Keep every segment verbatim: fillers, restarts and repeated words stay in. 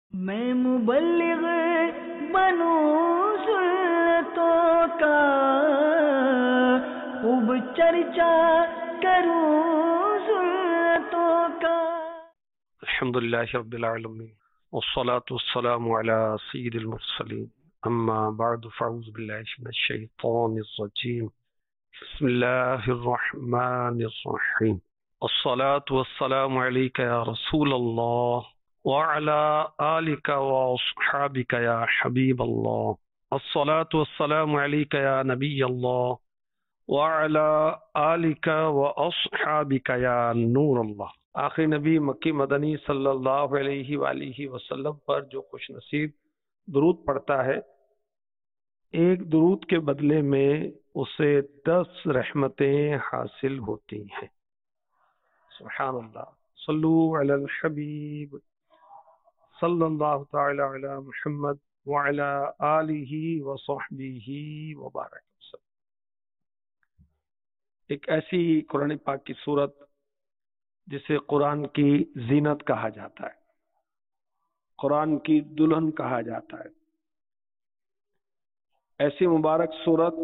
میں مبلغ بنوں سنتوں کا، خوب چرچا کروں سنتوں کا۔ الحمدللہ رب العالمین والصلاة والسلام على سید المرسلین، اما بعد فاعوذ باللہ من الشیطان الرجیم، بسم اللہ الرحمن الرحیم۔ الصلاة والسلام علیک یا رسول اللہ وعلى آلك وأصحابك يا حبيب الله، الصلاة والسلام عليك يا نبي الله وعلى آلك وأصحابك يا نور الله۔ آخری نبی مکی مدنی صلی اللہ علیہ وآلہ وسلم پر جو خوش نصیب درود پڑھتا ہے، ایک درود کے بدلے میں اسے دس رحمتیں حاصل ہوتی ہیں۔ سبحان اللہ۔ صلو علی الحبیب صلی اللہ تعالی علی محمد وعلی آلہ وصحبہ وبارک وسلم۔ ایک ایسی قرآن پاک کی صورت جسے قرآن کی زینت کہا جاتا ہے، قرآن کی دلہن کہا جاتا ہے، ایسی مبارک صورت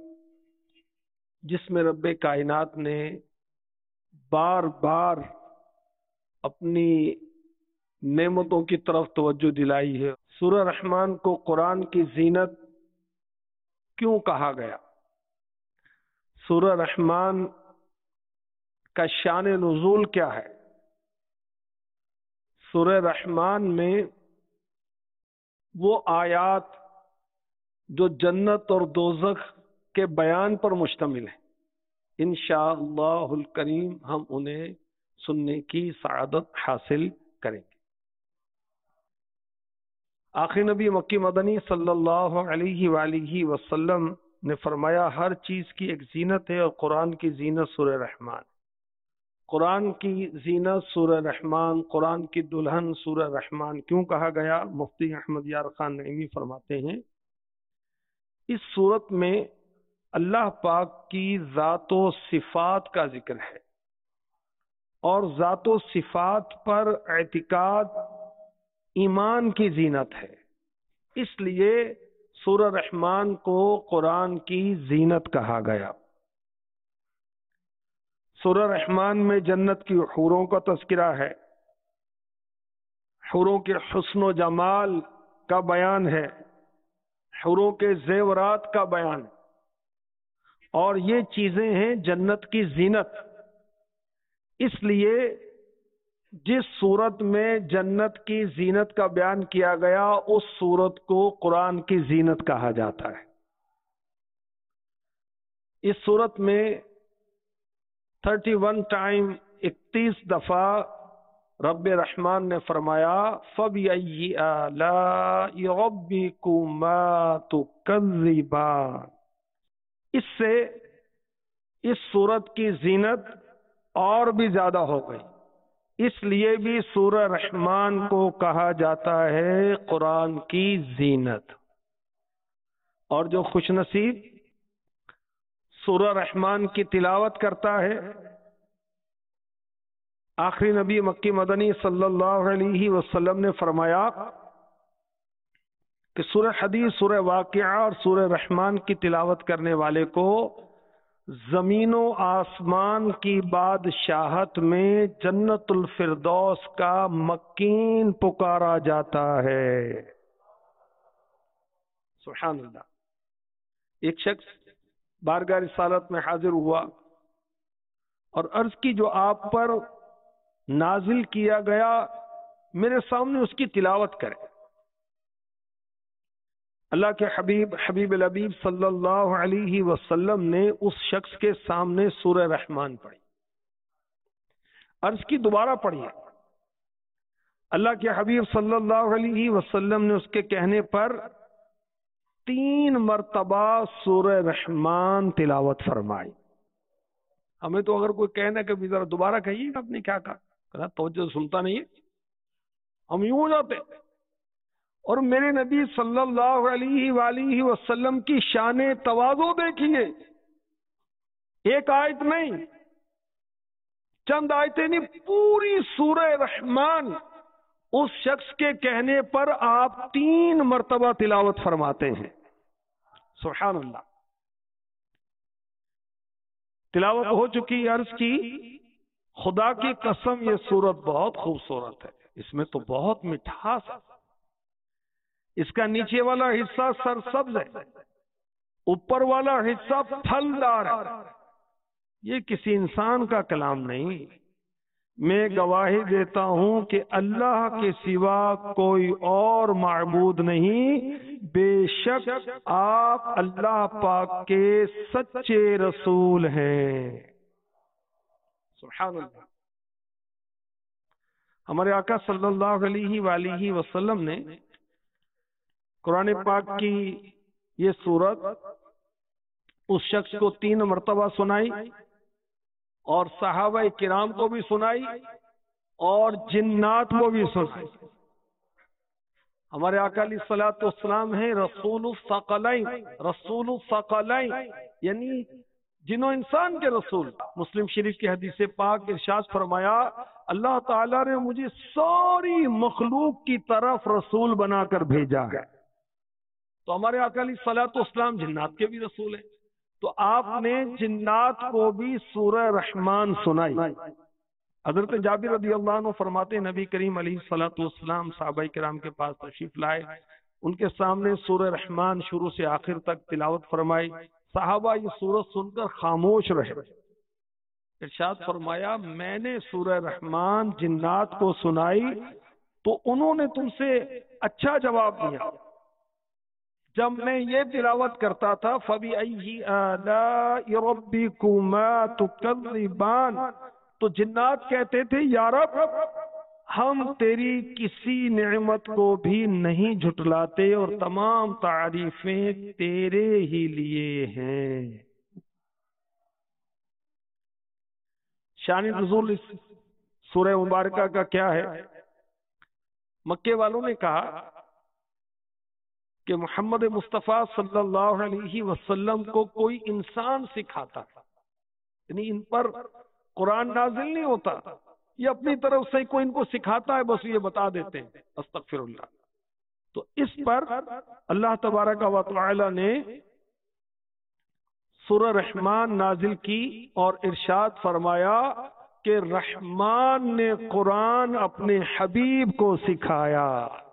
جس میں رب کائنات نے بار بار اپنی نعمتوں کی طرف توجہ دلائی ہے۔ سورہ رحمان کو قرآن کی زینت کیوں کہا گیا؟ سورہ رحمان کا شان نزول کیا ہے؟ سورہ رحمان میں وہ آیات جو جنت اور دوزخ کے بیان پر مشتمل ہیں، انشاءاللہ الکریم ہم انہیں سننے کی سعادت حاصل کریں گے۔ آخری نبی مکی مدنی صلی اللہ علیہ وآلہ وسلم نے فرمایا ہر چیز کی ایک زینت ہے، اور قرآن کی زینت سورہ رحمان۔ قرآن کی زینت سورہ رحمان، قرآن کی دلہن سورہ رحمان کیوں کہا گیا؟ مفتی احمد یار خان نعیمی فرماتے ہیں اس صورت میں اللہ پاک کی ذات و صفات کا ذکر ہے، اور ذات و صفات پر اعتقاد ایمان کی زینت ہے، اس لیے سورہ رحمان کو قرآن کی زینت کہا گیا۔ سورہ رحمان میں جنت کی حوروں کا تذکرہ ہے، حوروں کے حسن و جمال کا بیان ہے، حوروں کے زیورات کا بیان ہے، اور یہ چیزیں ہیں جنت کی زینت۔ اس لیے جس صورت میں جنت کی زینت کا بیان کیا گیا اس صورت کو قرآن کی زینت کہا جاتا ہے۔ اس صورت میں تھرٹی ون ٹائم اکتیس دفعہ رب رحمان نے فرمایا فَبِأَيِّ آلَاءِ رَبِّكُمَا تُكَذِّبَانِ۔ اس سے اس صورت کی زینت اور بھی زیادہ ہو گئی، اس لیے بھی سورہ رحمان کو کہا جاتا ہے قرآن کی زینت۔ اور جو خوش نصیب سورہ رحمان کی تلاوت کرتا ہے، آخری نبی مکی مدنی صلی اللہ علیہ وسلم نے فرمایا کہ سورہ حدیث، سورہ واقعہ اور سورہ رحمان کی تلاوت کرنے والے کو زمین و آسمان کی بادشاہت میں جنت الفردوس کا مکین پکارا جاتا ہے۔ سبحان اللہ۔ ایک شخص بارگاہ رسالت میں حاضر ہوا اور عرض کی جو آپ پر نازل کیا گیا میرے سامنے اس کی تلاوت کرے۔ اللہ کے حبیب حبیب الحبیب صلی اللہ علیہ وسلم نے اس شخص کے سامنے سورہ رحمان پڑھی، عرض کی دوبارہ پڑھی۔ اللہ کے حبیب صلی اللہ علیہ وسلم نے اس کے کہنے پر تین مرتبہ سورہ رحمان تلاوت فرمائی۔ ہمیں تو اگر کوئی کہنا کہ ذرا دوبارہ کہیے آپ نے کیا کہا، توجہ سنتا نہیں ہے، ہم یوں ہو جاتے۔ اور میرے نبی صلی اللہ علیہ وآلہ وسلم کی شان تواضع دیکھیے، ایک آیت نہیں، چند آیتیں نہیں، پوری سورہ رحمان اس شخص کے کہنے پر آپ تین مرتبہ تلاوت فرماتے ہیں. سبحان اللہ. تلاوت ہو چکی. عرض کی خدا کی قسم یہ سورت بہت خوبصورت ہے، اس میں تو بہت مٹھاس ہے. اس کا نیچے والا حصہ سرسبز ہے، اوپر والا حصہ پھلدار ہے. یہ کسی انسان کا کلام نہیں. میں گواہی دیتا ہوں کہ اللہ کے سوا کوئی اور معبود نہیں. بے شک آپ اللہ پاک کے سچے رسول ہیں. سبحان اللہ. ہمارے آقا صلی اللہ علیہ وآلہ وسلم نے قرآن پاک کی یہ سورت اس شخص کو تین مرتبہ سنائی اور صحابہ کرام کو بھی سنائی اور جنات کو بھی سنائی. ہمارے آقا علیہ الصلوۃ والسلام ہیں رسول الثقلین. رسول الثقلین یعنی جن و انسان کے رسول. مسلم شریف کی حدیث پاک ارشاد فرمایا اللہ تعالیٰ نے مجھے ساری مخلوق کی طرف رسول بنا کر بھیجا ہے. تو ہمارے آقا علیہ الصلوۃ والسلام جنات کے بھی رسول ہیں. تو آپ نے جنات کو بھی سورہ رحمان سنائی. حضرت جابر رضی اللہ عنہ فرماتے ہیں نبی کریم علیہ الصلوۃ والسلام صحابہ کرام کے پاس تشریف لائے، ان کے سامنے سورہ رحمان شروع سے آخر تک تلاوت فرمائی. صحابہ یہ سورت سن کر خاموش رہے. ارشاد فرمایا میں نے سورہ رحمان جنات کو سنائی تو انہوں نے تم سے اچھا جواب دیا. جب میں یہ تلاوت کرتا تھا فَبِأَيِّ آلَاءِ رَبِّكُمَا تُكَذِّبَانِ تو جنات کہتے تھے یا رب ہم تیری کسی نعمت کو بھی نہیں جھٹلاتے اور تمام تعریفیں تیرے ہی لیے ہیں. شان نزول اس سورہ مبارکہ کا کیا ہے؟ مکے والوں نے کہا کہ محمد مصطفیٰ صلی اللہ علیہ وسلم کو کوئی انسان سکھاتا تھا، یعنی ان پر قرآن نازل نہیں ہوتا، یہ اپنی طرف سے کوئی ان کو سکھاتا ہے بس یہ بتا دیتے ہیں. استغفر اللہ. تو اس پر اللہ تبارک و تعالی نے سورہ رحمان نازل کی اور ارشاد فرمایا کہ رحمان نے قرآن اپنے حبیب کو سکھایا.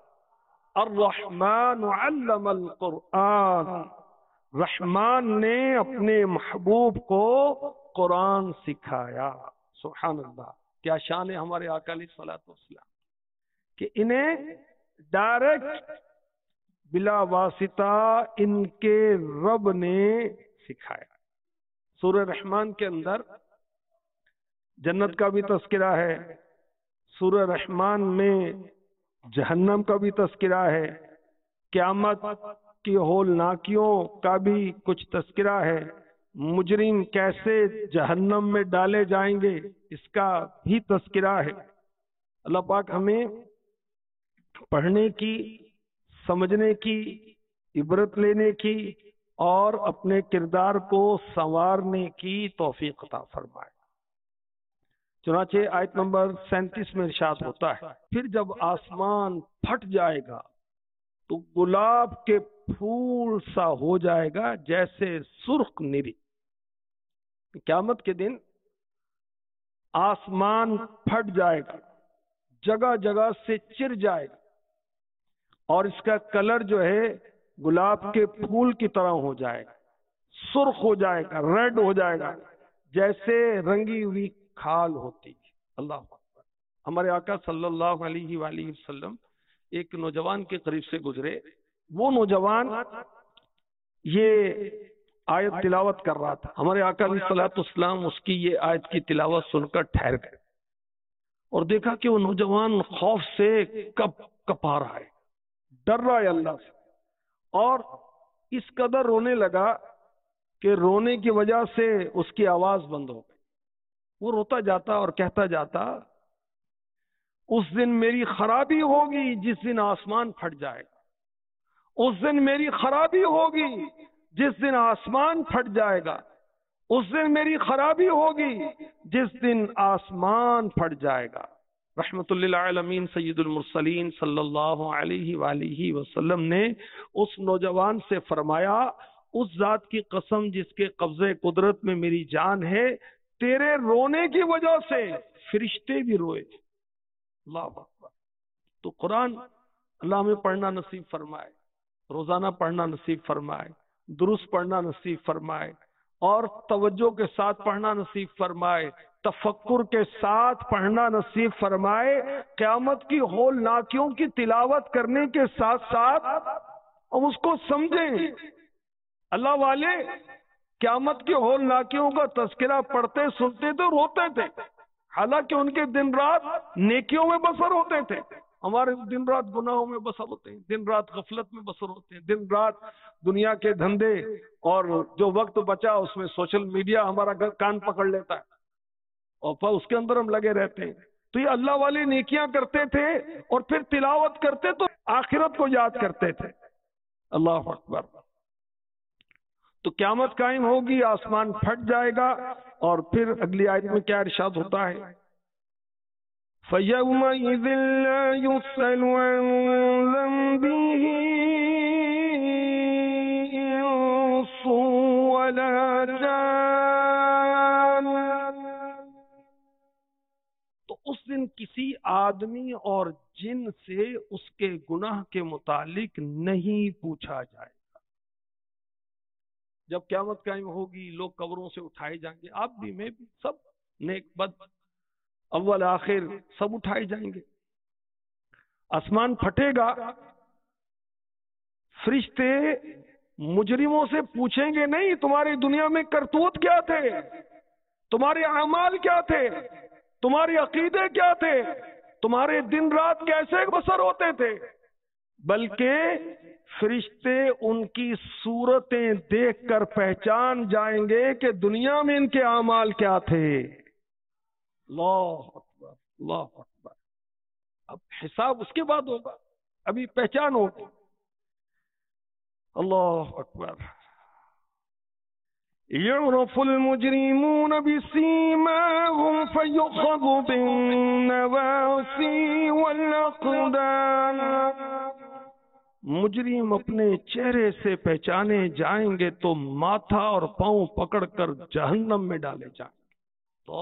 الرحمن علم القرآن. رحمان نے اپنے محبوب کو قرآن سکھایا. سبحان اللہ. کیا شان ہے ہمارے آقا علیہ الصلوۃ والسلام کہ انہیں ڈائریکٹ بلا واسطہ ان کے رب نے سکھایا. سورہ رحمان کے اندر جنت کا بھی تذکرہ ہے، سورہ رحمان میں جہنم کا بھی تذکرہ ہے، قیامت کی ہولناکیوں کا بھی کچھ تذکرہ ہے، مجرم کیسے جہنم میں ڈالے جائیں گے اس کا بھی تذکرہ ہے. اللہ پاک ہمیں پڑھنے کی، سمجھنے کی، عبرت لینے کی اور اپنے کردار کو سنوارنے کی توفیق عطا فرمائے. چنانچہ آیت نمبر سینتیس میں ارشاد ہوتا ہے پھر جب آسمان پھٹ جائے گا تو گلاب کے پھول سا ہو جائے گا جیسے سرخ نری. قیامت کے دن آسمان پھٹ جائے گا، جگہ جگہ سے چر جائے گا اور اس کا کلر جو ہے گلاب کے پھول کی طرح ہو جائے گا، سرخ ہو جائے گا، ریڈ ہو جائے گا جیسے رنگی ہوئی کھال ہوتی. اللہ اکبر. ہمارے آقا صلی اللہ علیہ وآلہ وسلم ایک نوجوان کے قریب سے گزرے. وہ نوجوان یہ آیت تلاوت کر رہا تھا. ہمارے آقا علیہ الصلوۃ والسلام اس کی یہ آیت کی تلاوت سن کر ٹھہر گئے اور دیکھا کہ وہ نوجوان خوف سے کپ کپا رہا ہے، ڈر رہا ہے اللہ سے، اور اس قدر رونے لگا کہ رونے کی وجہ سے اس کی آواز بند ہو گئی. وہ روتا جاتا اور کہتا جاتا اس دن میری خرابی ہوگی جس دن آسمان پھٹ جائے گا، اس دن میری خرابی ہوگی جس دن آسمان پھٹ جائے گا، اس دن میری خرابی ہوگی جس دن آسمان پھٹ جائے گا. رحمت للعالمین سید المرسلین صلی اللہ علیہ وآلہ وسلم نے اس نوجوان سے فرمایا اس ذات کی قسم جس کے قبضے قدرت میں میری جان ہے، تیرے رونے کی وجہ سے فرشتے بھی روئے۔ اللہ اکبر۔ تو قرآن اللہ ہمیں پڑھنا نصیب فرمائے، روزانہ پڑھنا نصیب فرمائے، درست پڑھنا نصیب فرمائے، اور توجہ کے ساتھ پڑھنا نصیب فرمائے، تفکر کے ساتھ پڑھنا نصیب فرمائے، قیامت کی ہول ناکیوں کی تلاوت کرنے کے ساتھ ساتھ ہم اس کو سمجھیں۔ اللہ والے قیامت کی ہول ناکیوں کا تذکرہ پڑھتے سنتے تو روتے تھے، حالانکہ ان کے دن رات نیکیوں میں بسر ہوتے تھے، ہمارے دن رات گناہوں میں بسر ہوتے ہیں، دن رات غفلت میں بسر ہوتے ہیں، دن رات دنیا کے دھندے، اور جو وقت بچا اس میں سوشل میڈیا ہمارا کان پکڑ لیتا ہے اور پھر اس کے اندر ہم لگے رہتے ہیں۔ تو یہ اللہ والے نیکیاں کرتے تھے اور پھر تلاوت کرتے تو آخرت کو یاد کرتے تھے۔ اللہ اکبر۔ تو قیامت قائم ہوگی، آسمان پھٹ جائے گا، اور پھر اگلی آیت میں کیا ارشاد ہوتا ہے؟ فَيَوْمَئِذٍ لَا يُسْأَلُ عَنْ ذَنبِهِ إِنسٌ وَلَا جَانٌ۔ تو اس دن کسی آدمی اور جن سے اس کے گناہ کے متعلق نہیں پوچھا جائے گا۔ جب قیامت قائم ہوگی، لوگ قبروں سے اٹھائے جائیں گے، آپ بھی میں بھی، سب نیک بد اول آخر سب اٹھائے جائیں گے، آسمان پھٹے گا، فرشتے مجرموں سے پوچھیں گے نہیں تمہاری دنیا میں کرتوت کیا تھے، تمہارے اعمال کیا تھے، تمہارے عقیدے کیا تھے، تمہارے دن رات کیسے بسر ہوتے تھے، بلکہ فرشتے ان کی صورتیں دیکھ کر پہچان جائیں گے کہ دنیا میں ان کے اعمال کیا تھے۔ اللہ اکبر، اللہ اکبر۔ اب حساب اس کے بعد ہوگا، ابھی پہچان ہوگی۔ اللہ اکبر۔ يعرف المجرمون بسيماهم فيؤخذ بالنواصي والأقدام۔ مجرم اپنے چہرے سے پہچانے جائیں گے تو ماتھا اور پاؤں پکڑ کر جہنم میں ڈالے جائیں گے۔ تو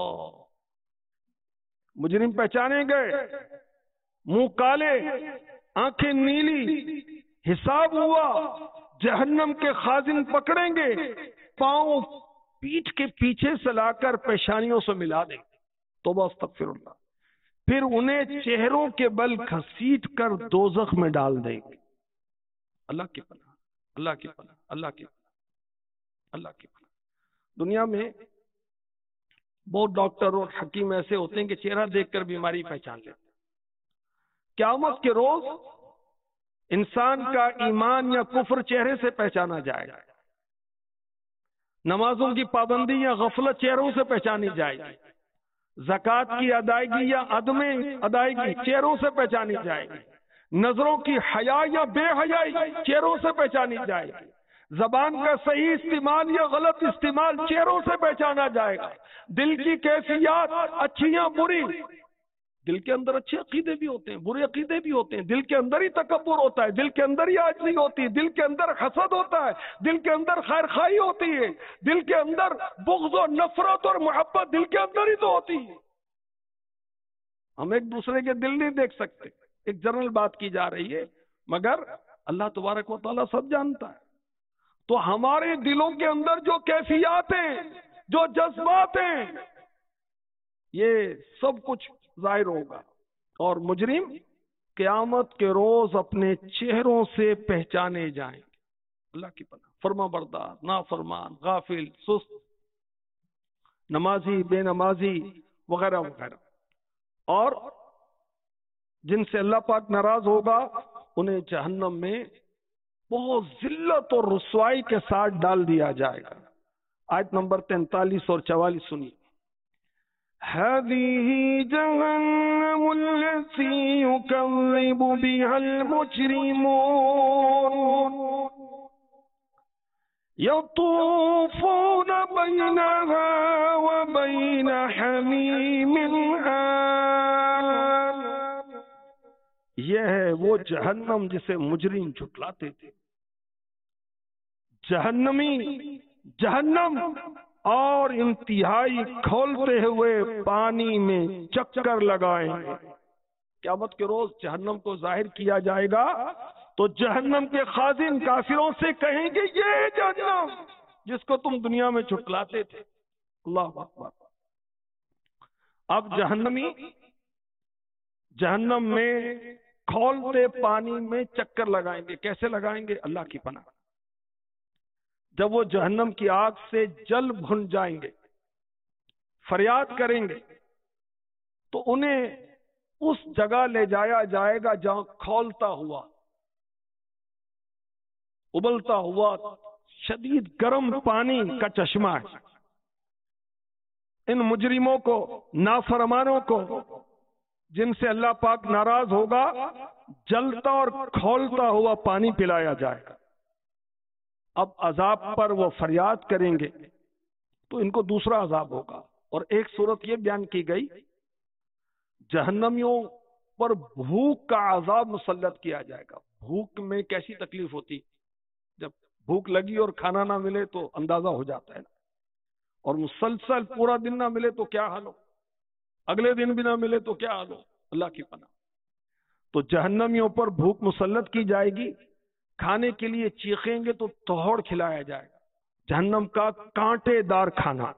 مجرم پہچانے گئے، منہ کالے، آنکھیں نیلی، حساب ہوا، جہنم کے خازن پکڑیں گے، پاؤں پیٹھ کے پیچھے سے لا کر پیشانیوں سے ملا دیں گے، توبہ استغفر اللہ، پھر انہیں چہروں کے بل گھسیٹ کر دوزخ میں ڈال دیں گے۔ اللہ کی پناہ، اللہ کی پناہ، اللہ کی پناہ، اللہ کی پناہ۔ دنیا میں بہت ڈاکٹر اور حکیم ایسے ہوتے ہیں کہ چہرہ دیکھ کر بیماری پہچان لیتے ہیں۔ قیامت کے روز انسان کا ایمان یا کفر چہرے سے پہچانا جائے گا، نمازوں کی پابندی یا غفلت چہروں سے پہچانی جائے گی، زکوٰۃ کی ادائیگی یا عدم ادائیگی چہروں سے پہچانی جائے گی، نظروں کی حیا یا بے حیائی چہروں سے پہچانی جائے گی، زبان کا صحیح استعمال یا غلط استعمال چہروں سے پہچانا جائے گا، دل کی کیفیات اچھی یا بری، دل کے اندر اچھے عقیدے بھی ہوتے ہیں، برے عقیدے بھی ہوتے ہیں، دل کے اندر ہی تکبر ہوتا ہے، دل کے اندر ہی عاجزی ہوتی ہے، دل کے اندر حسد ہوتا ہے، دل کے اندر خیر خواہی ہوتی ہے، دل کے اندر بغض و نفرت اور محبت دل کے اندر ہی تو ہوتی ہے۔ ہم ایک دوسرے کے دل نہیں دیکھ سکتے، ایک جنرل بات کی جا رہی ہے، مگر اللہ تبارک و تعالیٰ سب جانتا ہے۔ تو ہمارے دلوں کے اندر جو کیفیات ہیں، جو جذبات ہیں، یہ سب کچھ ظاہر ہوگا، اور مجرم قیامت کے روز اپنے چہروں سے پہچانے جائیں گے۔ اللہ کی پناہ۔ فرما بردار، نافرمان، غافل، سست، نمازی، بے نمازی وغیرہ وغیرہ، اور جن سے اللہ پاک ناراض ہوگا انہیں جہنم میں بہت ذلت اور رسوائی کے ساتھ ڈال دیا جائے گا۔ آیت نمبر تینتالیس اور چوالیس سنیے۔ هذه جهنم التي يكذب بها المجرمون يطوفون بينها وبين حميم آن یہ ہے وہ جہنم جسے مجرم جھٹلاتے تھے. جہنمی جہنم اور انتہائی کھولتے ہوئے پانی میں چکر لگائیں گے. قیامت کے روز جہنم کو ظاہر کیا جائے گا تو جہنم کے خازن کافروں سے کہیں گے یہ جہنم جس کو تم دنیا میں جھٹلاتے تھے. اللہ اکبر. اب جہنمی جہنم میں کھولتے پانی میں چکر لگائیں گے. کیسے لگائیں گے؟ اللہ کی پناہ. جب وہ جہنم کی آگ سے جل بھن جائیں گے، فریاد کریں گے، تو انہیں اس جگہ لے جایا جائے گا جہاں کھولتا ہوا ابلتا ہوا شدید گرم پانی کا چشمہ ہے. ان مجرموں کو، نافرمانوں کو، جن سے اللہ پاک ناراض ہوگا، جلتا اور کھولتا ہوا پانی پلایا جائے گا. اب عذاب پر وہ فریاد کریں گے تو ان کو دوسرا عذاب ہوگا. اور ایک صورت یہ بیان کی گئی، جہنمیوں پر بھوک کا عذاب مسلط کیا جائے گا. بھوک میں کیسی تکلیف ہوتی، جب بھوک لگی اور کھانا نہ ملے تو اندازہ ہو جاتا ہے نا. اور مسلسل پورا دن نہ ملے تو کیا حال ہو، اگلے دن بھی نہ ملے تو کیا حال ہو. اللہ کی پناہ. تو جہنمیوں پر بھوک مسلط کی جائے گی، کھانے کے لیے چیخیں گے تو توڑ کھلایا جائے گا. جہنم کا کانٹے دار کھانا،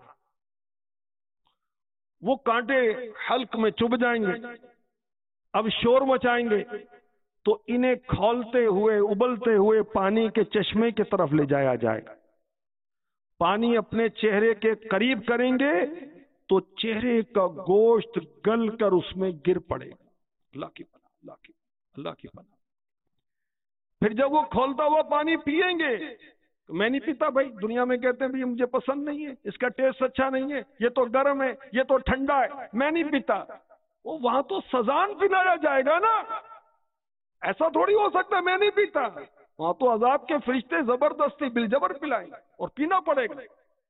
وہ کانٹے حلق میں چبھ جائیں گے. اب شور مچائیں گے تو انہیں کھولتے ہوئے ابلتے ہوئے پانی کے چشمے کی طرف لے جایا جائے گا. پانی اپنے چہرے کے قریب کریں گے تو چہرے کا گوشت گل کر اس میں گر پڑے گا. اللہ کی پناہ. اللہ کی اللہ کی پناہ. پھر جب وہ کھولتا ہوا پانی پیئیں گے تو میں نہیں پیتا بھائی، دنیا میں کہتے ہیں بھی مجھے پسند نہیں ہے، اس کا ٹیسٹ اچھا نہیں ہے، یہ تو گرم ہے، یہ تو ٹھنڈا ہے، میں نہیں پیتا. وہ وہاں تو سزان پلایا جائے گا نا. ایسا تھوڑی ہو سکتا ہے میں نہیں پیتا. وہاں تو عذاب کے فرشتے زبردستی بالجبر پلائیں گے اور پینا پڑے گا.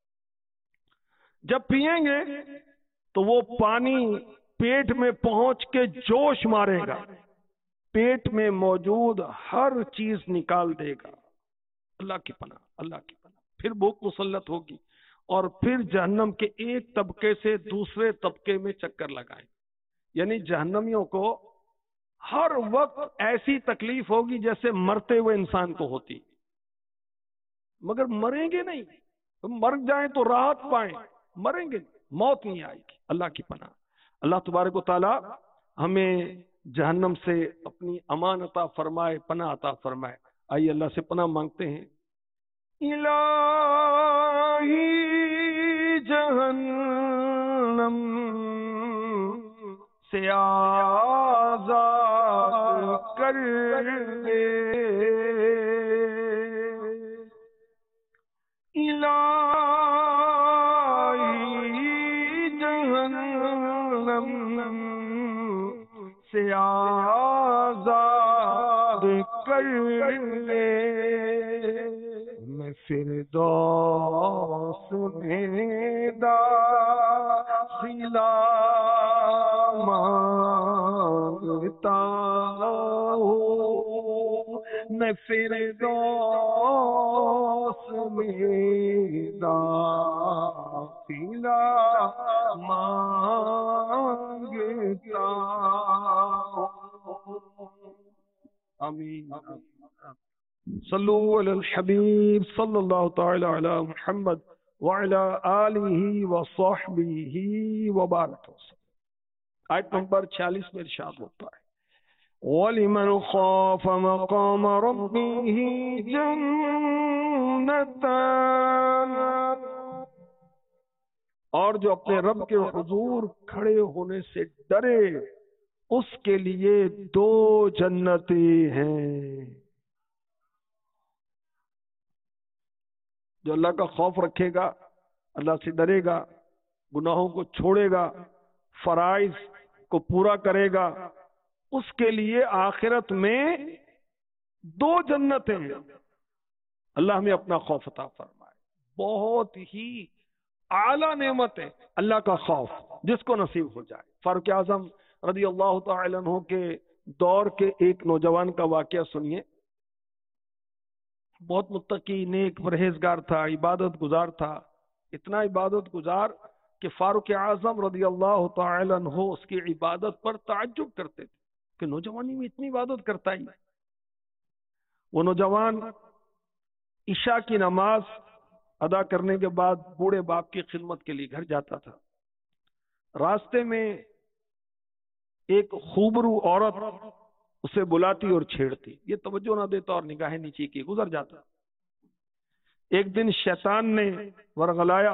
جب پئیں گے تو وہ پانی پیٹ میں پہنچ کے جوش مارے گا، پیٹ میں موجود ہر چیز نکال دے گا. اللہ کی پناہ. اللہ کی پناہ. پھر بھوک مسلط ہوگی اور پھر جہنم کے ایک طبقے سے دوسرے طبقے میں چکر لگائیں. یعنی جہنمیوں کو ہر وقت ایسی تکلیف ہوگی جیسے مرتے ہوئے انسان کو ہوتی، مگر مریں گے نہیں. مر جائیں تو راحت پائیں، مریں گے موت نہیں آئے گی. اللہ کی پناہ. اللہ تبارک و تعالی ہمیں جہنم سے اپنی امان عطا فرمائے، پناہ عطا فرمائے. آئیے اللہ سے پناہ مانگتے ہیں. الہی جہنم سے آزاد کر دے، الہی جہنم سے آزاد کر لے. میں فردوس میں داخلہ مانگتا ہوں، میں فردوس میں داخلہ مانگتا ہوں. آمین. صلو علی الحبیب صلی اللہ تعالی علی محمد وعلی آلہ وصحبہ وبارک وسلم. آیت نمبر چھیالیس میں ارشاد ہوتا ہے وَلِمَنْ خَافَ مَقَامَ رَبِّهِ جَنَّتَانِ، اور جو اپنے رب کے حضور کھڑے ہونے سے ڈرے اس کے لیے دو جنتیں ہیں. جو اللہ کا خوف رکھے گا، اللہ سے ڈرے گا، گناہوں کو چھوڑے گا، فرائض کو پورا کرے گا، اس کے لیے آخرت میں دو جنتیں ہیں. اللہ ہمیں اپنا خوف عطا فرمائے. بہت ہی اعلیٰ نعمت ہے اللہ کا خوف، جس کو نصیب ہو جائے. فاروق اعظم رضی اللہ تعالی عنہ کے دور کے ایک نوجوان کا واقعہ سنیے. بہت متقی، نیک، پرہیزگار تھا، عبادت گزار تھا. اتنا عبادت گزار کہ فاروق اعظم رضی اللہ تعالی عنہ اس کی عبادت پر تعجب کرتے تھے کہ نوجوانی میں اتنی عبادت کرتا ہی. وہ نوجوان عشاء کی نماز ادا کرنے کے بعد بوڑھے باپ کی خدمت کے لیے گھر جاتا تھا. راستے میں ایک خوبرو عورت اسے بلاتی اور چھیڑتی. یہ توجہ نہ دیتا اور نگاہیں نیچے کی گزر جاتا. ایک دن شیطان نے ورغلایا،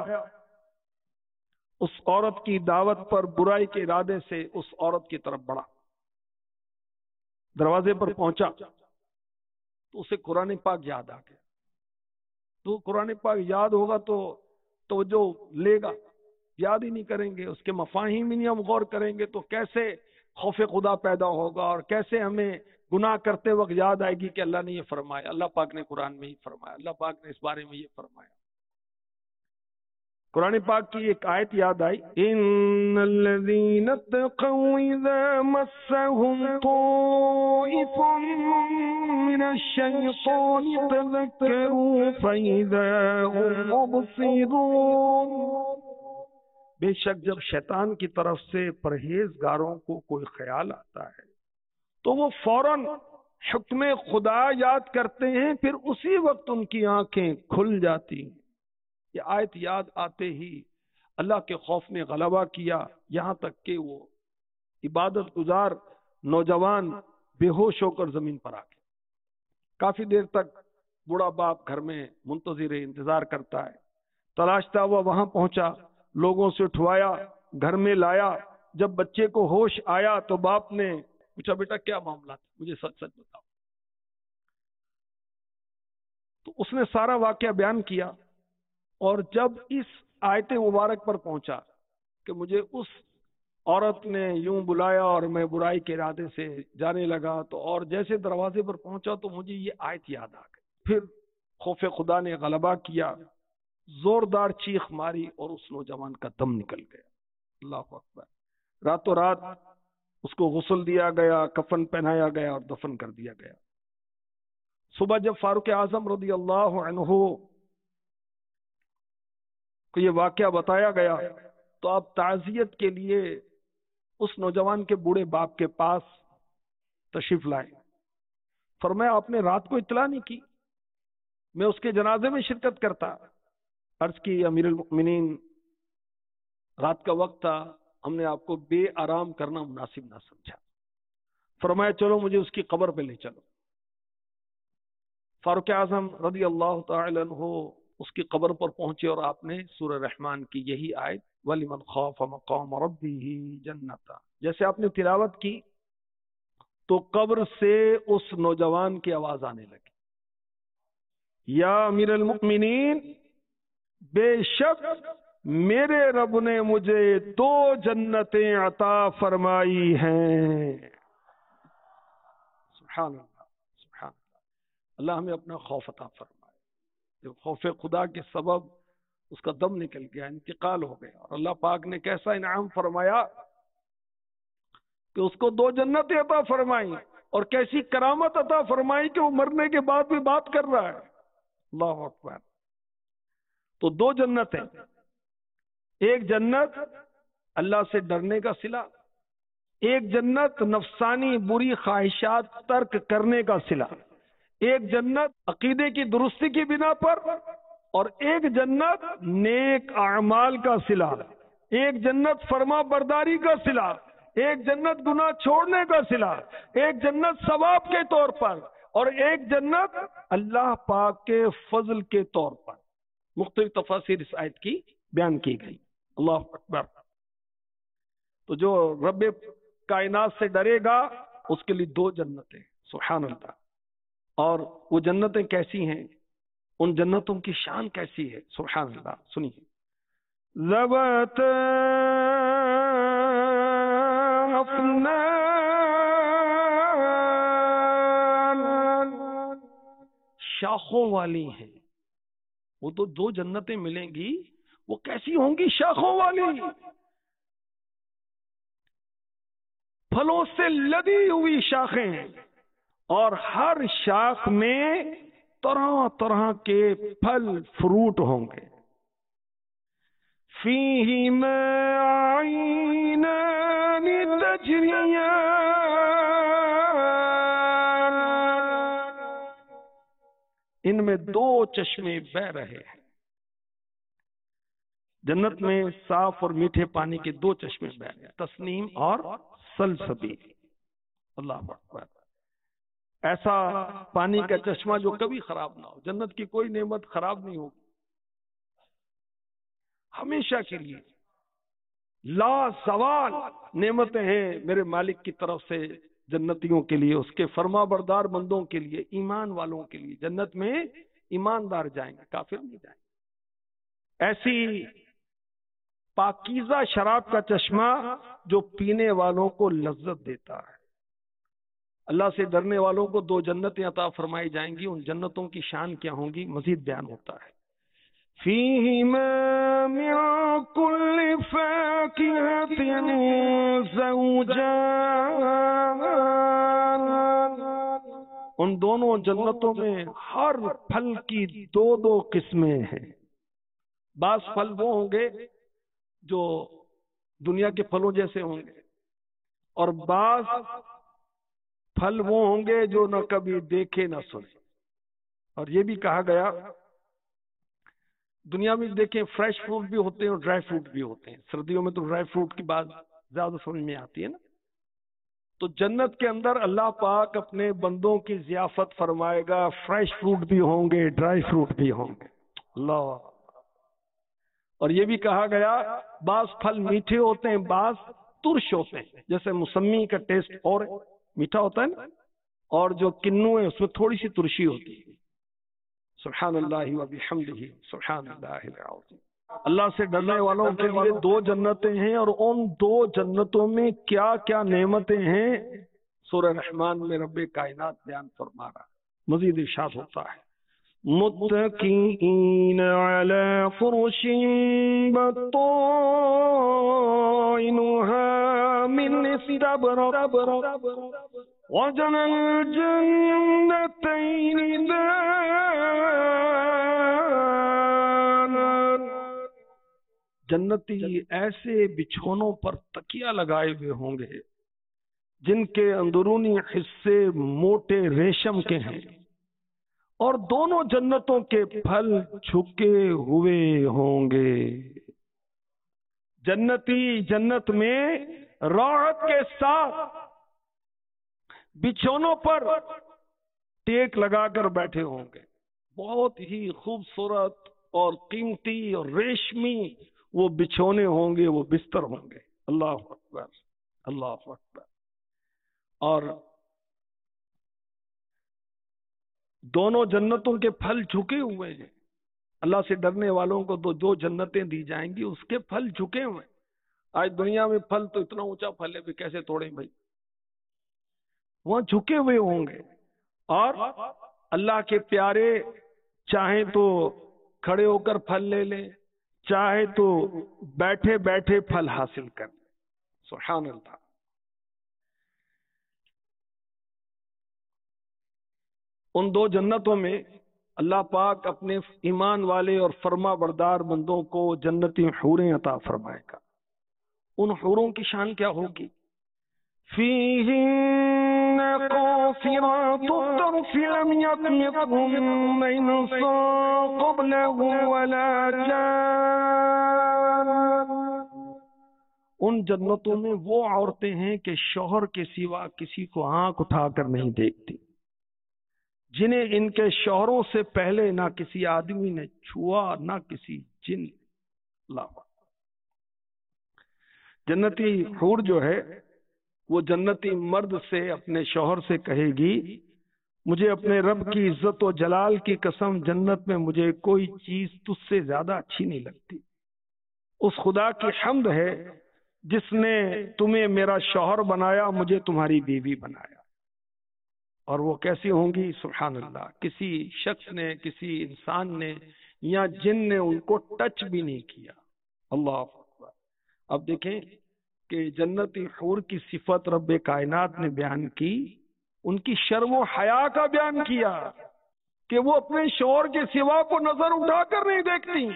اس عورت کی دعوت پر برائی کے ارادے سے اس عورت کی طرف بڑھا. دروازے پر پہنچا تو اسے قرآن پاک یاد آ گیا. تو قرآن پاک یاد ہوگا تو توجہ لے گا، یاد ہی نہیں کریں گے، اس کے مفاہیم ہی نہیں ہم غور کریں گے تو کیسے خوف خدا پیدا ہوگا اور کیسے ہمیں گناہ کرتے وقت یاد آئے گی کہ اللہ نے یہ فرمایا، اللہ پاک نے قرآن میں یہ فرمایا، اللہ پاک نے اس بارے میں یہ فرمایا. قرآن پاک کی ایک آیت یاد آئی، ان الذین اتقوا اذا مسهم طائف من الشیطان تذکروا فاذا هم مبصرون. بے شک جب شیطان کی طرف سے پرہیزگاروں کو کوئی خیال آتا ہے تو وہ فوراً حکم خدا یاد کرتے ہیں، پھر اسی وقت ان کی آنکھیں کھل جاتی ہیں. یہ آیت یاد آتے ہی اللہ کے خوف نے غلبہ کیا، یہاں تک کہ وہ عبادت گزار نوجوان بے ہوش ہو کر زمین پر آ گیا. کافی دیر تک بوڑھا باپ گھر میں منتظر انتظار کرتا ہے. تلاشتا ہوا وہاں پہنچا، لوگوں سے اٹھوایا، گھر میں لایا. جب بچے کو ہوش آیا تو باپ نے پوچھا، بیٹا کیا معاملہ تھا، مجھے سچ سچ بتاؤ. تو اس نے سارا واقعہ بیان کیا. اور جب اس آیت مبارک پر پہنچا کہ مجھے اس عورت نے یوں بلایا اور میں برائی کے ارادے سے جانے لگا، تو اور جیسے دروازے پر پہنچا تو مجھے یہ آیت یاد آ گئی. پھر خوف خدا نے غلبہ کیا، زوردار چیخ ماری اور اس نوجوان کا دم نکل گیا. اللہ اکبر. راتوں رات اس کو غسل دیا گیا، کفن پہنایا گیا اور دفن کر دیا گیا. صبح جب فاروق اعظم رضی اللہ عنہ کو یہ واقعہ بتایا گیا تو آپ تعزیت کے لیے اس نوجوان کے بوڑھے باپ کے پاس تشریف لائے. فرمایا آپ نے رات کو اطلاع نہیں کی، میں اس کے جنازے میں شرکت کرتا. عرض کی امیر المؤمنین رات کا وقت تھا، ہم نے آپ کو بے آرام کرنا مناسب نہ سمجھا. فرمایا چلو مجھے اس کی قبر پہ لے چلو. فاروق اعظم رضی اللہ تعالی عنہ اس کی قبر پر پہنچے اور آپ نے سورہ رحمان کی یہی آیت وَلِمَنْ خَافَ مَقَامَ رَبِّهِ جَنَّتَانِ جیسے آپ نے تلاوت کی تو قبر سے اس نوجوان کی آواز آنے لگی، یا امیر المؤمنین بے شک میرے رب نے مجھے دو جنتیں عطا فرمائی ہیں. سبحان اللہ، سبحان اللہ. اللہ ہمیں اپنا خوف عطا فرمائے. جو خوف خدا کے سبب اس کا دم نکل گیا، انتقال ہو گیا، اور اللہ پاک نے کیسا انعام فرمایا کہ اس کو دو جنتیں عطا فرمائی اور کیسی کرامت عطا فرمائی کہ وہ مرنے کے بعد بھی بات کر رہا ہے. اللہ اکبر. تو دو جنتیں، ایک جنت اللہ سے ڈرنے کا صلہ، ایک جنت نفسانی بری خواہشات ترک کرنے کا صلہ، ایک جنت عقیدے کی درستی کی بنا پر، اور ایک جنت نیک اعمال کا صلہ، ایک جنت فرما برداری کا صلہ، ایک جنت گناہ چھوڑنے کا صلہ، ایک جنت ثواب کے طور پر، اور ایک جنت اللہ پاک کے فضل کے طور پر. مختلف تفاسیر اس آیت کی بیان کی گئی. اللہ اکبر. تو جو رب کائنات سے ڈرے گا اس کے لیے دو جنتیں. سبحان اللہ. اور وہ جنتیں کیسی ہیں، ان جنتوں کی شان کیسی ہے، سبحان اللہ. سنیے. ذوات افنان، شاخوں والی ہیں. وہ تو دو جنتیں ملیں گی، وہ کیسی ہوں گی؟ شاخوں والی. پھلوں سے لدی ہوئی شاخیں ہیں، اور ہر شاخ میں طرح طرح کے پھل فروٹ ہوں گے. فیہما عینان تجریان، ان میں دو چشمے بہ رہے ہیں. جنت میں صاف اور میٹھے پانی کے دو چشمے بہ رہے ہیں، تسنیم اور سلسبیل. اللہ اکبر. ایسا پانی کا چشمہ جو کبھی خراب نہ ہو. جنت کی کوئی نعمت خراب نہیں ہوگی، ہمیشہ کے لیے لا زوال نعمتیں ہیں میرے مالک کی طرف سے جنتیوں کے لیے، اس کے فرما بردار بندوں کے لیے، ایمان والوں کے لیے. جنت میں ایماندار جائیں گے، کافر نہیں جائیں گے. ایسی پاکیزہ شراب کا چشمہ جو پینے والوں کو لذت دیتا ہے. اللہ سے ڈرنے والوں کو دو جنتیں عطا فرمائی جائیں گی. ان جنتوں کی شان کیا ہوں گی مزید بیان ہوتا ہے. فیہما من کل فاکہۃ زوجان، ان دونوں جنتوں میں ہر پھل کی دو دو قسمیں ہیں. بعض پھل وہ ہوں گے جو دنیا کے پھلوں جیسے ہوں گے، اور بعض پھل وہ ہوں گے جو نہ کبھی دیکھے نہ سنے. اور یہ بھی کہا گیا دنیا میں دیکھیں فریش فروٹ بھی ہوتے ہیں اور ڈرائی فروٹ بھی ہوتے ہیں. سردیوں میں تو ڈرائی فروٹ کی بات زیادہ سمجھ میں آتی ہے نا. تو جنت کے اندر اللہ پاک اپنے بندوں کی ضیافت فرمائے گا. فریش فروٹ بھی ہوں گے، ڈرائی فروٹ بھی ہوں گے. اللہ. اور یہ بھی کہا گیا بعض پھل میٹھے ہوتے ہیں، بعض ترش ہوتے ہیں. جیسے موسمی کا ٹیسٹ اور میٹھا ہوتا ہے نا، اور جو کنو ہے اس میں تھوڑی سی ترشی ہوتی ہے. سبحان اللہ و بحمدہ سبحان اللہ العظیم. اللہ سے ڈرنے والوں کے لیے دو جنتیں ہیں، اور ان دو جنتوں میں کیا کیا نعمتیں ہیں سورہ رحمان میں رب کائنات بیان فرما رہا. مزید ارشاد ہوتا ہے متکئین علی فرش بطائنها من استبرق وجنى الجنتين دان. جنتی ایسے بچھونوں پر تکیہ لگائے ہوئے ہوں گے جن کے اندرونی حصے موٹے ریشم کے ہیں، اور دونوں جنتوں کے پھل جھکے ہوئے ہوں گے. جنتی جنت میں راحت کے ساتھ بچھونوں پر ٹیک لگا کر بیٹھے ہوں گے. بہت ہی خوبصورت اور قیمتی اور ریشمی وہ بچھونے ہوں گے، وہ بستر ہوں گے. اللہ اکبر اللہ اکبر. اور دونوں جنتوں کے پھل جھکے ہوئے ہیں. اللہ سے ڈرنے والوں کو تو دو جنتیں دی جائیں گی، اس کے پھل جھکے ہوئے. آج دنیا میں پھل تو اتنا اونچا پھل ہے بھی کیسے توڑیں بھائی، وہاں جھکے ہوئے ہوں گے. اور اللہ کے پیارے چاہیں تو کھڑے ہو کر پھل لے لیں، چاہے تو بیٹھے بیٹھے پھل حاصل کر لیں. سبحان اللہ. ان دو جنتوں میں اللہ پاک اپنے ایمان والے اور فرما بردار بندوں کو جنتی حوریں عطا فرمائے گا. ان حوروں کی شان کیا ہوگی؟ فیہن قاصرات الطرف لم یطمثہن انس قبلہم ولا جان. ان جنتوں میں وہ عورتیں ہیں کہ شوہر کے سوا کسی کو آنکھ اٹھا کر نہیں دیکھتی، جنہیں ان کے شوہروں سے پہلے نہ کسی آدمی نے چھوا نہ کسی جن. اللہ. جنتی حور جو ہے وہ جنتی مرد سے اپنے شوہر سے کہے گی مجھے اپنے رب کی عزت و جلال کی قسم جنت میں مجھے کوئی چیز تجھ سے زیادہ اچھی نہیں لگتی. اس خدا کی حمد ہے جس نے تمہیں میرا شوہر بنایا، مجھے تمہاری بیوی بنایا. اور وہ کیسی ہوں گی؟ سبحان اللہ. کسی شخص نے، کسی انسان نے یا جن نے ان کو ٹچ بھی نہیں کیا. اللہ اکبر. اب دیکھیں کہ جنتی حور کی صفت رب کائنات نے بیان کی، ان کی شرم و حیا کا بیان کیا کہ وہ اپنے شوہر کے سوا کو نظر اٹھا کر نہیں دیکھتی.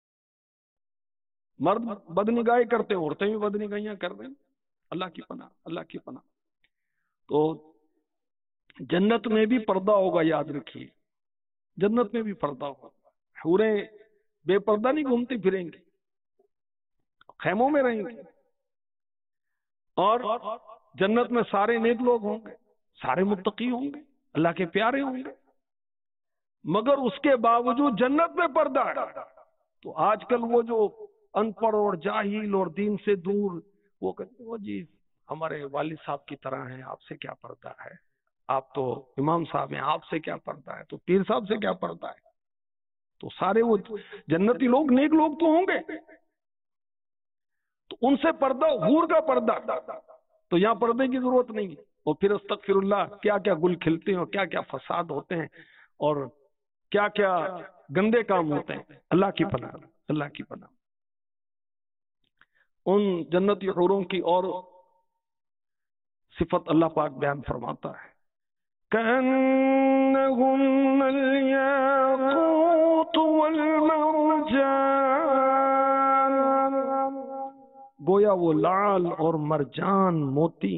مرد بدنگاہی کرتے، عورتیں بھی بدنگاہیاں کر رہی. اللہ کی پناہ، اللہ کی پناہ. تو جنت میں بھی پردہ ہوگا، یاد رکھیے، جنت میں بھی پردہ ہوگا. حوریں بے پردہ نہیں گھومتی پھریں گی، خیموں میں رہیں گی. اور جنت میں سارے نیک لوگ ہوں گے، سارے متقی ہوں گے، اللہ کے پیارے ہوں گے. مگر اس کے باوجود جنت میں پردہ ہے. تو آج کل وہ جو ان پڑھ اور جاہل اور دین سے دور، وہ کہتے وہ جی ہمارے والد صاحب کی طرح ہیں، آپ سے کیا پردہ ہے، آپ تو امام صاحب ہیں، آپ سے کیا پردہ ہے، تو پیر صاحب سے کیا پردہ ہے. تو سارے وہ جنتی لوگ نیک لوگ تو ہوں گے، تو ان سے پردہ، حور کا پردہ. تو یہاں پردے کی ضرورت نہیں ہے. اور پھر استغفر اللہ، کیا کیا گل کھلتے ہیں اور کیا کیا فساد ہوتے ہیں اور کیا کیا گندے کام ہوتے ہیں. اللہ کی پناہ، اللہ کی پناہ. ان جنتی حوروں کی اور صفت اللہ پاک بیان فرماتا ہے، كأنهن الياقوت والمرجان، گویا وہ لعل اور مرجان موتی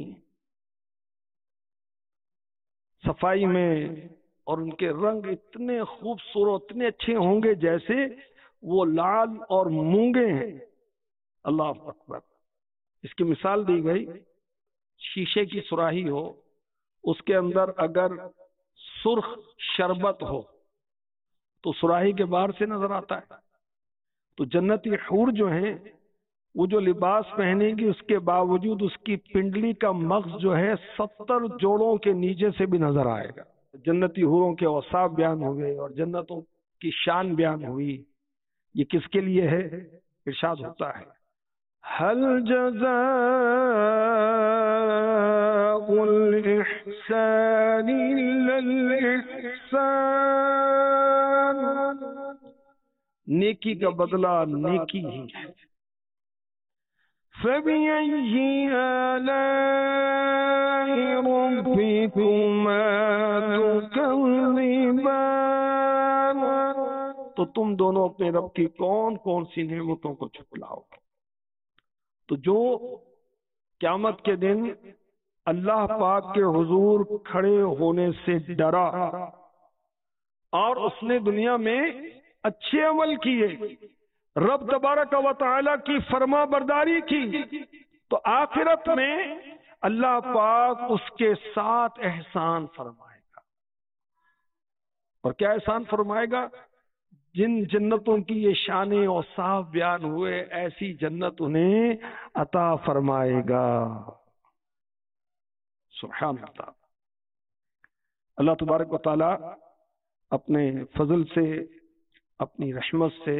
صفائی میں، اور ان کے رنگ اتنے خوبصورت، اتنے اچھے ہوں گے جیسے وہ لعل اور مونگے ہیں. اللہ اکبر. اس کی مثال دی گئی، شیشے کی سراہی ہو، اس کے اندر اگر سرخ شربت ہو تو سراہی کے باہر سے نظر آتا ہے. تو جنتی حور جو ہیں وہ جو لباس پہنے گی اس کے باوجود اس کی پنڈلی کا مغز جو ہے ستر جوڑوں کے نیچے سے بھی نظر آئے گا. جنتی حوروں کے اوصاف بیان ہوئے اور جنتوں کی شان بیان ہوئی. یہ کس کے لیے ہے؟ ارشاد ہوتا ہے، هل جزاء الإحسان إلا الإحسان، نیکی کا بدلہ نیکی ہی ہے. فَبِأَيِّ آلَاءِ رَبِّكُمَا تُكَذِّبَانِ، تو تم دونوں اپنے رب کی کون کون سی نعمتوں کو جھٹلاؤ گے. تو جو قیامت کے دن اللہ پاک کے حضور کھڑے ہونے سے ڈرا اور اس نے دنیا میں اچھے عمل کیے، رب تبارک و تعالی کی فرما برداری کی، تو آخرت میں اللہ پاک اس کے ساتھ احسان فرمائے گا. اور کیا احسان فرمائے گا؟ جن جنتوں کی یہ شانیں اور صاف بیان ہوئے، ایسی جنت انہیں عطا فرمائے گا. سبحان اللہ. اللہ تبارک و تعالی اپنے فضل سے، اپنی رحمت سے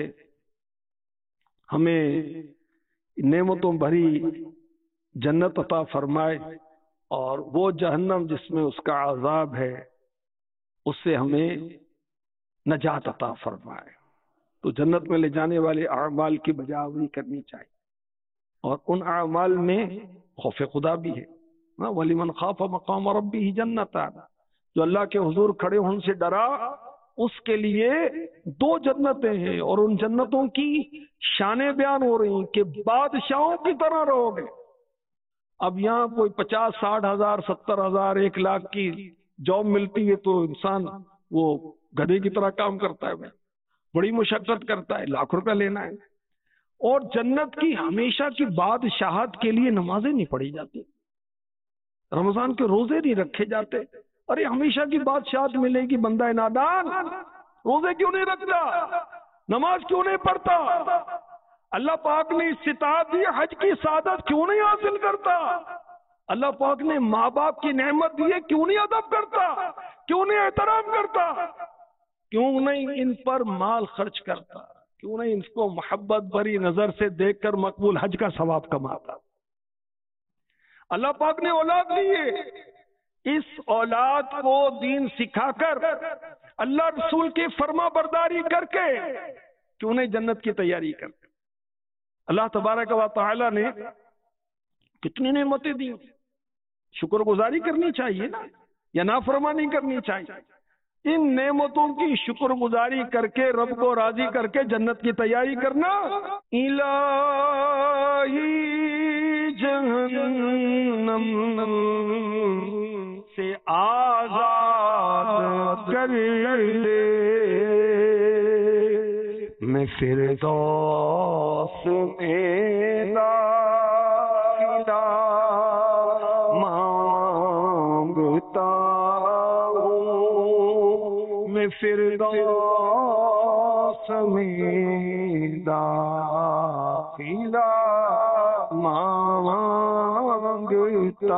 ہمیں نعمتوں بھری جنت عطا فرمائے، اور وہ جہنم جس میں اس کا عذاب ہے اس سے ہمیں نجات عطا فرمائے. تو جنت میں لے جانے والے اعمال کی بجاوری کرنی چاہیے، اور ان اعمال میں خوف خدا بھی ہے. وَلِمَنْ خَافَ مَقَامَ رَبِّهِ جَنَّتَانِ، جو اللہ کے حضور کھڑے ہون سے ڈرا اس کے لیے دو جنتیں ہیں، اور ان جنتوں کی شانیں بیان ہو رہی ہیں کہ بادشاہوں کی طرح رہو گے. اب یہاں کوئی پچاس ساٹھ ہزار ستر ہزار ایک لاکھ کی جاب ملتی ہے تو انسان وہ گدھے کی طرح کام کرتا ہے، بڑی مشقت کرتا ہے، لاکھ روپے لینا ہے. اور جنت کی ہمیشہ کی بادشاہت کے لیے نمازیں نہیں پڑھی جاتی، رمضان کے روزے نہیں رکھے جاتے. ارے ہمیشہ کی بادشاہت ملے گی، بندہ نادان روزے کیوں نہیں رکھتا، نماز کیوں نہیں پڑھتا، اللہ پاک نے استطاعت دی حج کی سعادت کیوں نہیں حاصل کرتا، اللہ پاک نے ماں باپ کی نعمت دی ہے کیوں نہیں ادب کرتا، کیوں نہیں احترام کرتا، کیوں نہیں ان پر مال خرچ کرتا، کیوں نہیں ان کو محبت بھری نظر سے دیکھ کر مقبول حج کا ثواب کماتا. اللہ پاک نے اولاد دی ہے، اس اولاد کو دین سکھا کر، اللہ رسول کی فرما برداری کر کے کیوں نہیں جنت کی تیاری کرتے. اللہ تبارک و تعالی نے کتنی نعمتیں دی، شکر گزاری کرنی چاہیے نا، یا نافرمانی کرنی چاہیے؟ ان نعمتوں کی شکر گزاری کر کے رب کو راضی کر کے جنت کی تیاری کرنا. الہی جہنم سے آزاد کر دے، میں فردوس میں داخلہ مانگتا ہوں، میں فردوس میں داخلہ مانگتا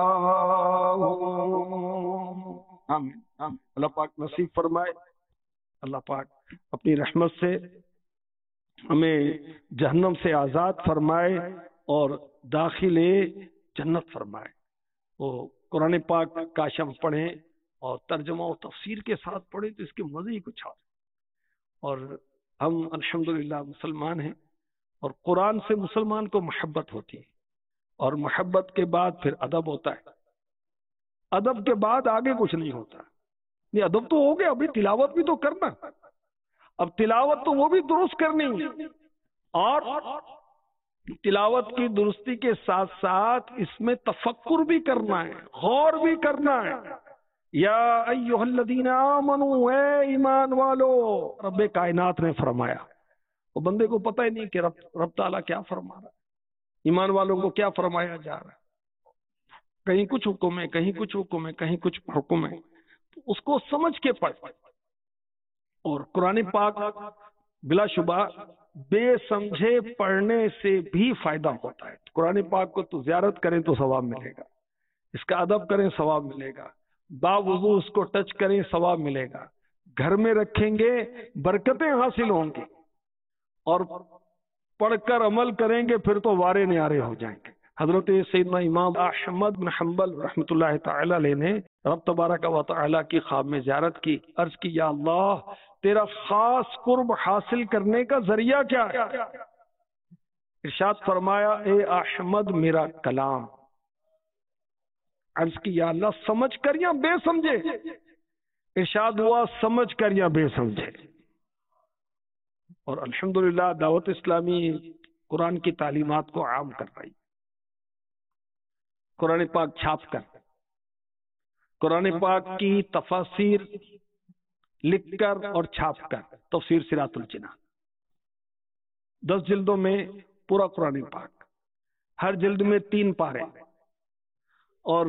ہوں. آمین. اللہ پاک نصیب فرمائے، اللہ پاک اپنی رحمت سے ہمیں جہنم سے آزاد فرمائے اور داخل جنت فرمائے. وہ قرآن پاک کاش ہم پڑھیں اور ترجمہ و تفسیر کے ساتھ پڑھیں تو اس کے مزے ہی کچھ اور. اور ہم الحمدللہ مسلمان ہیں، اور قرآن سے مسلمان کو محبت ہوتی ہے، اور محبت کے بعد پھر ادب ہوتا ہے. ادب کے بعد آگے کچھ نہیں ہوتا. یہ ادب تو ہو گیا، ابھی تلاوت بھی تو کرنا. اب تلاوت تو وہ بھی درست کرنی ہے، اور تلاوت کی درستی کے ساتھ ساتھ اس میں تفکر بھی کرنا ہے، غور بھی کرنا ہے. یا ایھا الذین آمنوا، اے ایمان والو، رب کائنات نے فرمایا. وہ بندے کو پتہ ہی نہیں کہ رب رب تعالیٰ کیا فرما رہا ہے، ایمان والوں کو کیا فرمایا جا رہا ہے. کہیں کچھ حکم ہے، کہیں کچھ حکم ہے، کہیں کچھ حکم ہے. اس کو سمجھ کے پڑھ. اور قرآن پاک بلا شبہ بے سمجھے پڑھنے سے بھی فائدہ ہوتا ہے. قرآن پاک کو تو زیارت کریں تو ثواب ملے گا، اس کا ادب کریں ثواب ملے گا، باوضو اس کو ٹچ کریں ثواب ملے گا، گھر میں رکھیں گے برکتیں حاصل ہوں گی، اور پڑھ کر عمل کریں گے پھر تو وارے نیارے ہو جائیں گے. حضرت سیدنا امام احمد بن حنبل رحمۃ اللہ تعالی علیہ نے رب تبارک و تعالی کی خواب میں زیارت کی. عرض کی یا اللہ تیرا خاص قرب حاصل کرنے کا ذریعہ کیا ہے؟ ارشاد فرمایا اے احمد میرا کلام. عرض کی یا اللہ سمجھ کر یا بے سمجھے؟ ارشاد ہوا سمجھ کر یا بے سمجھے. اور الحمدللہ دعوت اسلامی قرآن کی تعلیمات کو عام کر رہی، قرآن پاک چھاپ کر، قرآن پاک کی تفاسیر لکھ کر اور چھاپ کر. تفسیر صراط الجنان دس جلدوں میں پورا قرآن پاک، ہر جلد میں تین پارے. اور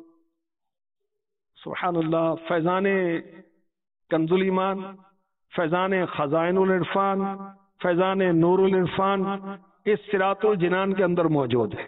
سبحان اللہ فیضان کنز الایمان، فیضان خزائن العرفان، فیضان نور العرفان اس صراط الجنان کے اندر موجود ہے.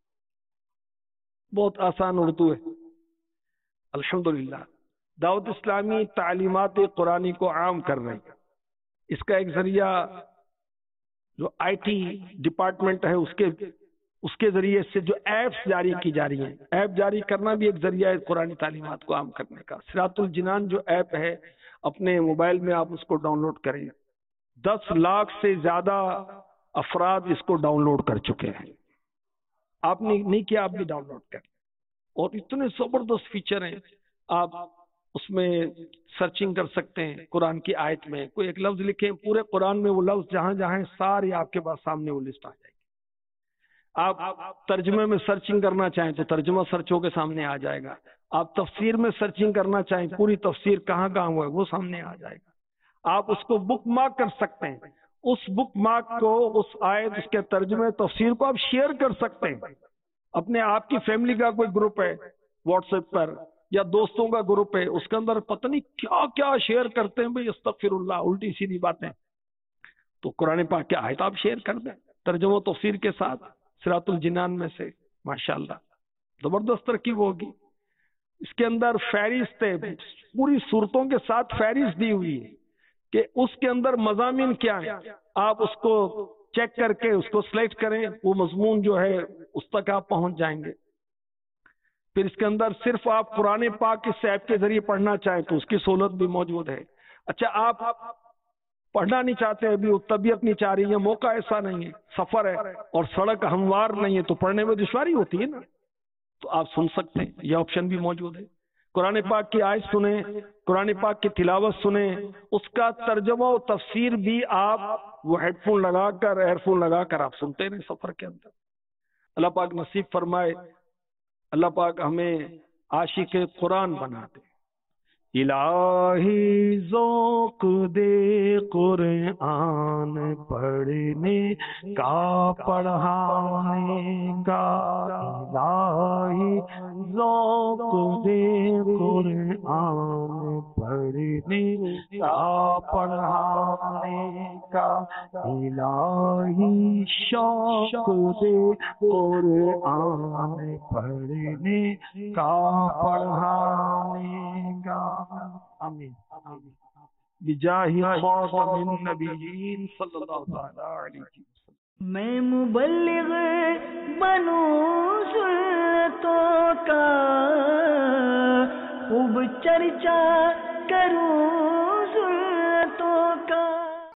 بہت آسان اردو ہے. الحمدللہ دعوت اسلامی تعلیمات قرآنی کو عام کر رہی ہے. اس کا ایک ذریعہ جو آئی ٹی ڈپارٹمنٹ ہے اس کے اس کے ذریعے سے جو ایپس جاری کی جا رہی ہیں، ایپ جاری کرنا بھی ایک ذریعہ ہے قرآنی تعلیمات کو عام کرنے کا. صراط الجنان جو ایپ ہے اپنے موبائل میں آپ اس کو ڈاؤن لوڈ کریں. دس لاکھ سے زیادہ افراد اس کو ڈاؤن لوڈ کر چکے ہیں. آپ نے نہیں کیا آپ بھی ڈاؤن لوڈ کریں. اور اتنے زبردست فیچر ہیں، آپ اس میں سرچنگ کر سکتے ہیں. قرآن کی آیت میں کوئی ایک لفظ لکھیں، پورے قرآن میں وہ لفظ جہاں جہاں سارے آپ کے پاس سامنے وہ لسٹ آ جائے گی. آپ ترجمے میں سرچنگ کرنا چاہیں تو ترجمہ سرچ ہو کے سامنے آ جائے گا. آپ تفسیر میں سرچنگ کرنا چاہیں پوری تفسیر کہاں کہاں ہوا ہے وہ سامنے آ جائے گا. آپ اس کو بک مارک کر سکتے ہیں. اس بک مارک کو، اس آیت، اس کے ترجمے تفسیر کو آپ شیئر کر سکتے ہیں. اپنے آپ کی فیملی کا کوئی گروپ ہے واٹس ایپ پر یا دوستوں کا گروپ ہے، اس کے اندر پتہ نہیں کیا کیا شیئر کرتے ہیں بھائی، استغفر اللہ، الٹی سیدھی باتیں. تو قرآن پاک کی آیت آپ شیئر کر دیں ترجمہ و تفسیر کے ساتھ صراط الجنان میں سے. ماشاءاللہ زبردست ترکیب ہوگی. اس کے اندر فہرست ہے، پوری صورتوں کے ساتھ فہرست دی ہوئی ہے کہ اس کے اندر مضامین کیا ہیں. آپ اس کو چیک کر کے اس کو سلیکٹ کریں، وہ مضمون جو ہے اس تک آپ پہنچ جائیں گے. پھر اس کے اندر صرف آپ قرآن پاک اس ایپ کے ذریعے پڑھنا چاہیں تو اس کی سہولت بھی موجود ہے. اچھا آپ پڑھنا نہیں چاہتے ابھی، طبیعت نہیں چاہ رہی ہے، موقع ایسا نہیں ہے، سفر ہے اور سڑک ہموار نہیں ہے تو پڑھنے میں دشواری ہوتی ہے نا، تو آپ سن سکتے ہیں، یہ آپشن بھی موجود ہے۔ قرآن پاک کی آیت سنیں، قرآن پاک کی تلاوت سنیں، اس کا ترجمہ و تفسیر بھی آپ وہ ہیڈ فون لگا کر، ایئر فون لگا کر آپ سنتے رہیں سفر کے اندر۔ اللہ پاک نصیب فرمائے، اللہ پاک ہمیں عاشق قرآن بنا دے۔ الہی ذوق دے قرآن پڑھنے کا، پڑھانے کا، الہی ذوق دے قرآن پڑھنے کا، پڑھانے کا، الہی شوق دے قرآن پڑھنے کا، پڑھانے کا، آمین بجاہ خاتم النبیین صلی اللہ تعالی علیہ وسلم۔ میں مبلغ بنوں سنتوں کا، خوب چرچا کروں